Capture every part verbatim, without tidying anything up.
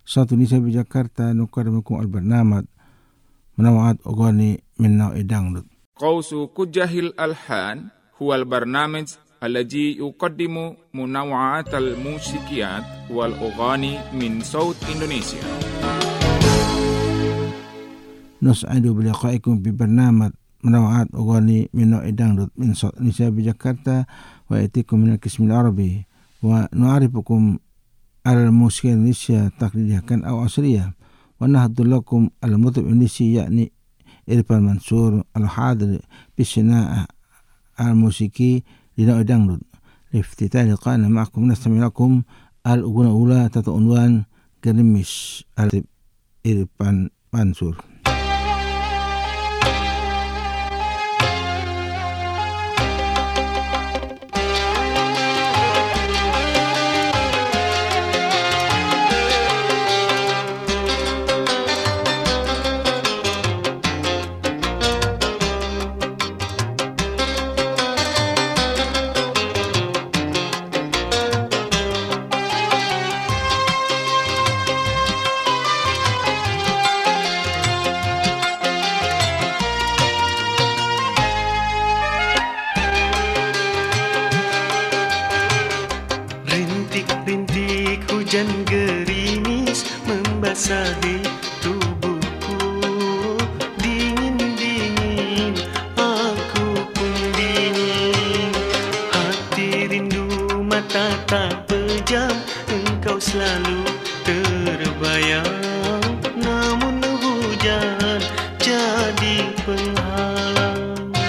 صوت النساء بجاكرتا نقدم لكم البرنامج منوعات أغاني من نوع دانغلود. قوس كجه الألحان هو البرنامج الذي يقدم منوعات الموسيقيات والأغاني من صوت إندونيسيا. نسعد بلقائكم ببرنامج منوعات أغاني من نوع دانغلود من صوت النساء بجاكرتا، ويأتيكم من القسم العربي، ونعرفكم على الموسيقى الإندونيسية تقليدية كان أو عصرية، ونهض لكم المطرب الإندونيسي يعني إرفان منصور الحاضر بالصناعة الموسيقي لنوع دانغلود. لافتتاح لقائنا معكم نستمع لكم الأغنية الأولى تحت عنوان كريميس إرفان منصور. Hujan gerimis membasahi tubuhku, dingin-dingin aku pun dingin. Hati rindu, mata tak pejam, engkau selalu terbayang. Namun hujan jadi penghalang.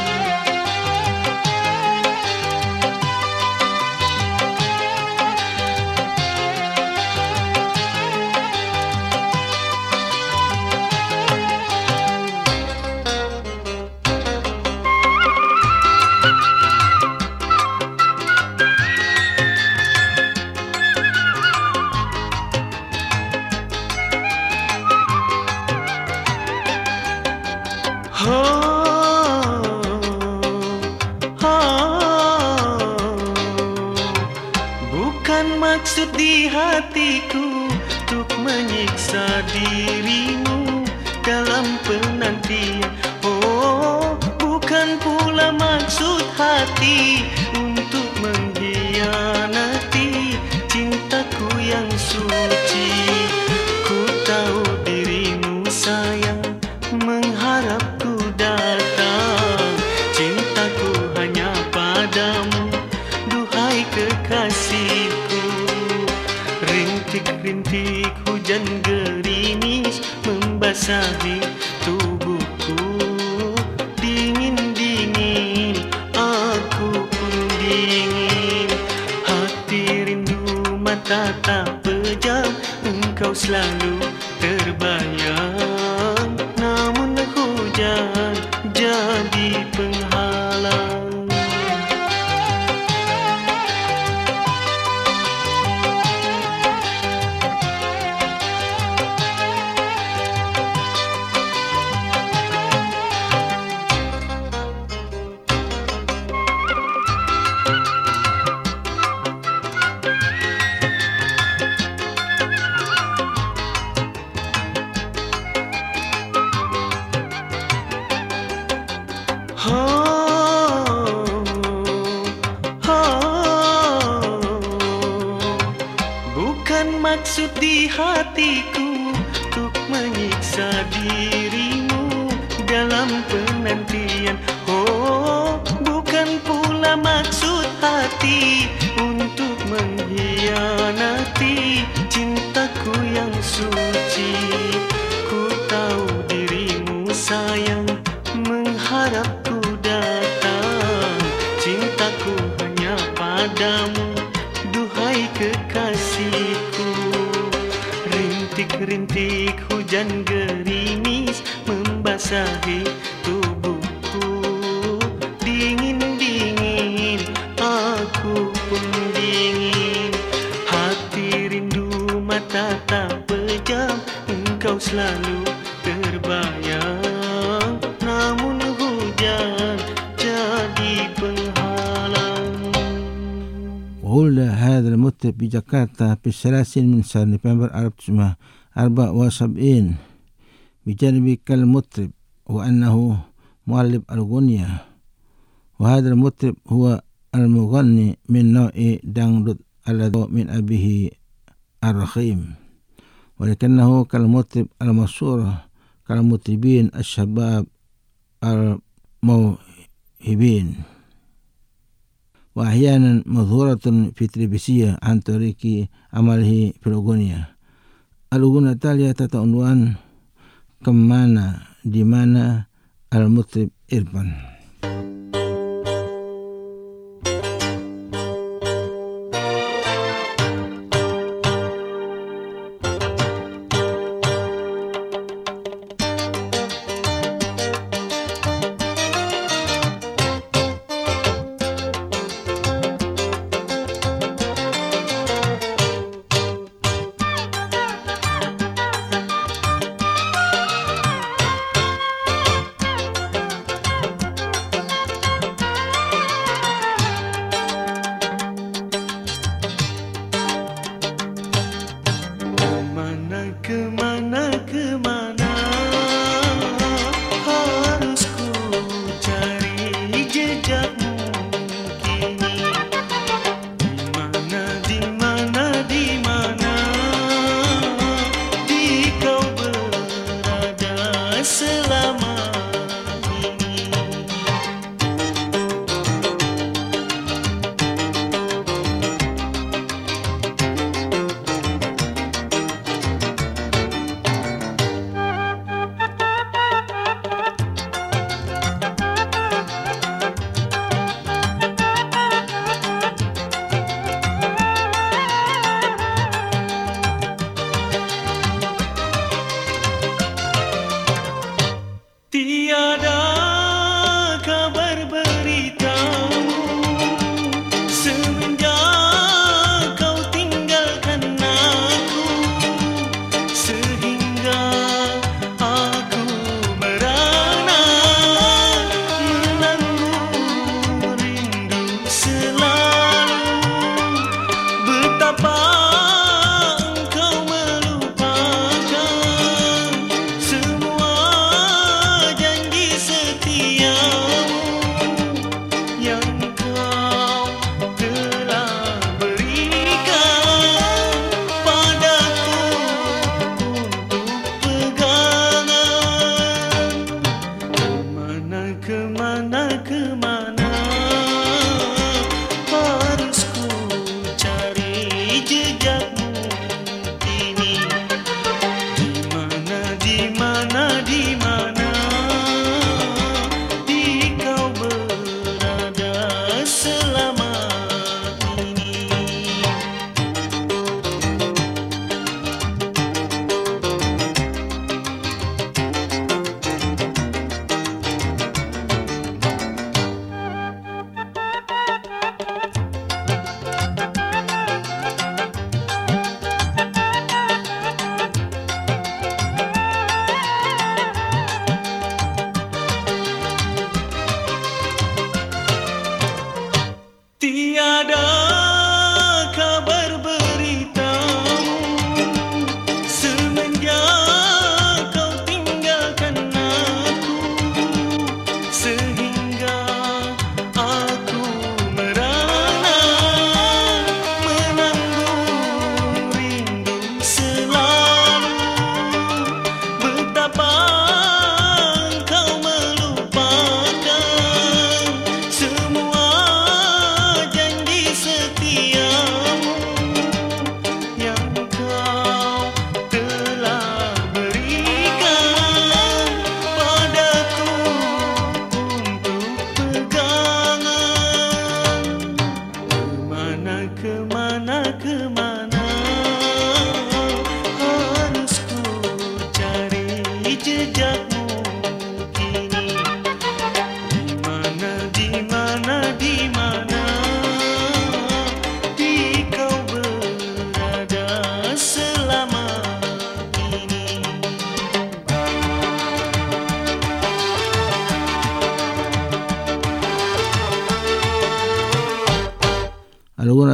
Bukan maksud di hatiku untuk menyiksa dirimu dalam penantian. Oh, bukan pula maksud hati untuk mengkhianati cintaku yang suci. Ku tahu dirimu sayang, mengharapku datang. Cintaku hanya padamu, duhai kekasihku. Rintik-rintik hujan gerimis membasahi tubuhku, dingin-dingin aku pun dingin. Hati rindu, mata tak pejam, engkau selalu terbayang. Namun hujan jadi penghalang. Bukan maksud di hatiku untuk menyiksa dirimu dalam penantian. Oh, bukan pula maksud hati untuk mengkhianati cintaku yang suci. Ku tahu dirimu sayang, mengharapku datang. Cintaku hanya padamu, duhai kekasihku. Rintik-rintik hujan gerimis membasahi tubuhku, dingin-dingin aku pun dingin. Hati rindu, mata tak pejam, engkau selalu terbayang. Namun hujan jadi penghalang. وولد هذا المطرب بجاكرتا في الثلاثين من شهر نوفمبر ألف وتسعمائة وأربعة وسبعين بجانب كالمطرب وأنه مؤلف الأغنية. وهذا المطرب هو المغني من نوع دangdut الذي من أبيه الرخيم، ولكنه كالمطرب المشهور كالمطربين الشباب الموهبين، وأحيانا مظهورة في التلفزيون عن طريق عمله في الأغنية. الأغنية التالية تتعنوان Kemana di mana المطرب إرفان. Kemana, kemana harus ku cari jejakmu kini? Di mana, di mana, di mana di kau berada selama ini?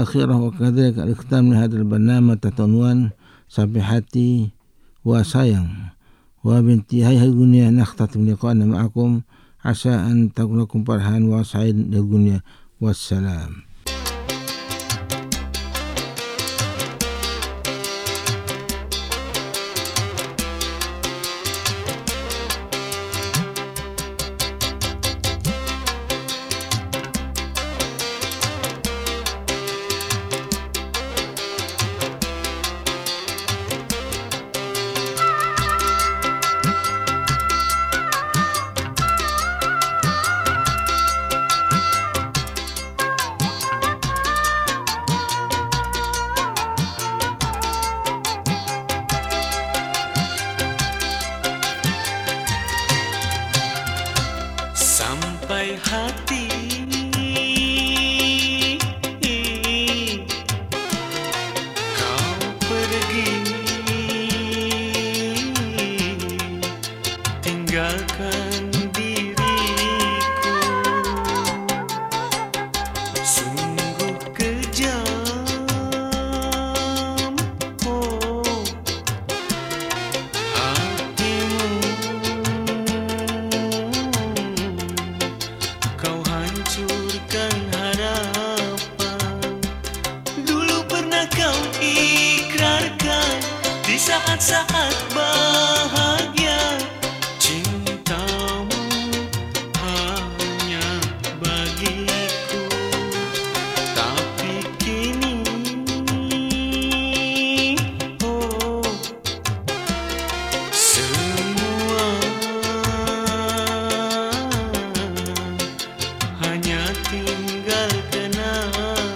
الأخيرة وكذلك الختام لهذا البرنامج تحت عنوان صبيحتي وسايang. وبانتهاء الدنيا نختتم لقاءنا معكم. عسى أن تكون لكم فرحان وسعيد للدنيا والسلام. Sampai hati kau pergi, tinggalkan diriku. Sungguh kejam, oh, hatimu. Kau hancurkan harapan. Dulu pernah kau ikrarkan di saat-saat bahagia, cintamu hanya bagiku. Tapi kini, oh, semua hanya tinggal kenangan.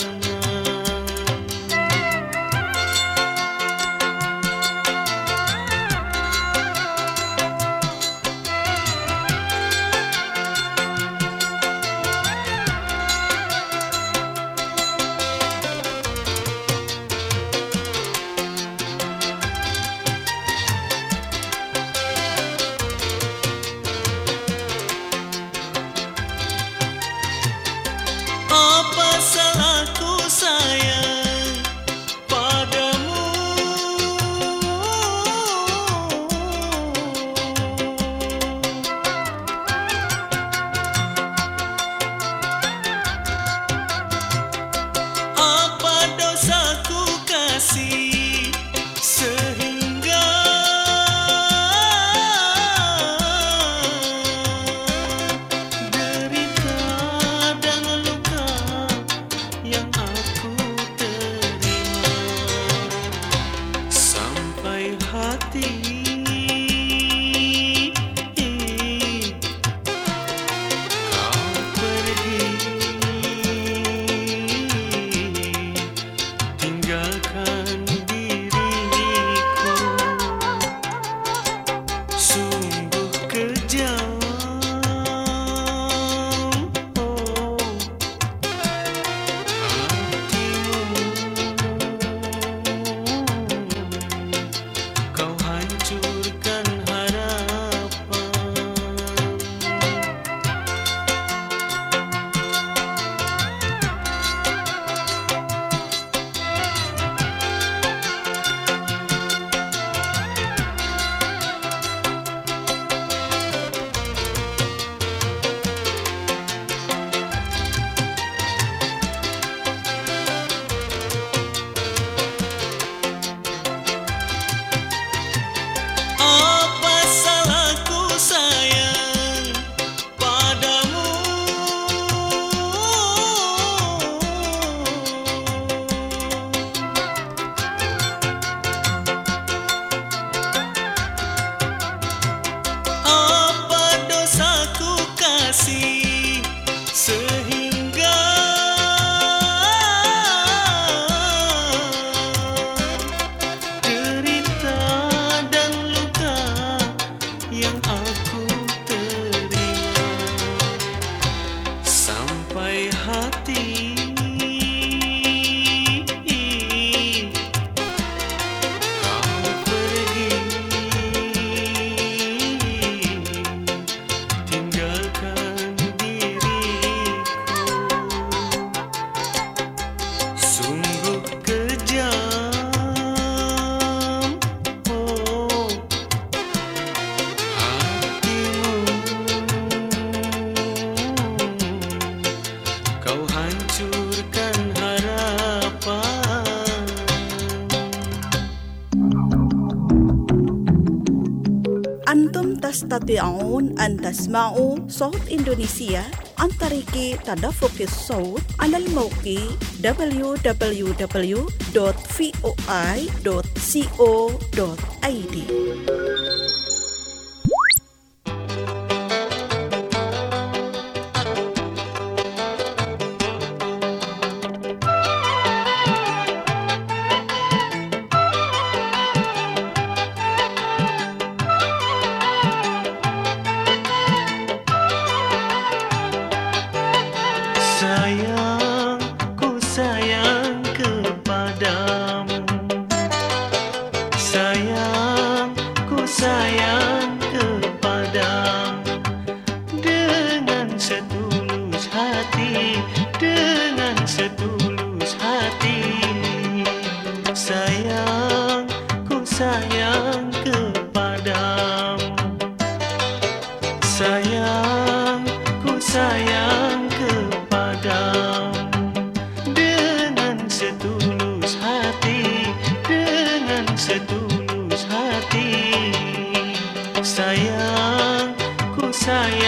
Apa salahku sayang padamu? Apa dosaku kasih sehingga derita dan luka yang aku terima. Sampai hati kau pergi, tinggalkan diriku. Sungguh kejam, oh, hatimu. Kau hancur تستطيعون أن تسمعوا صوت إندونيسيا عن طريق تدفق الصوت على الموقع دبليو دبليو دبليو دوت فوي دوت كو دوت اي دي. Sayang, ku sayang kepadamu. Sayang, ku sayang kepadamu. Dengan setulus hati, dengan setulus hati. Sayang, ku sayang kepadamu. Sayang, ku sayang kepadamu. Dengan setulus hati, dengan setulus hati. Sayang, ku sayang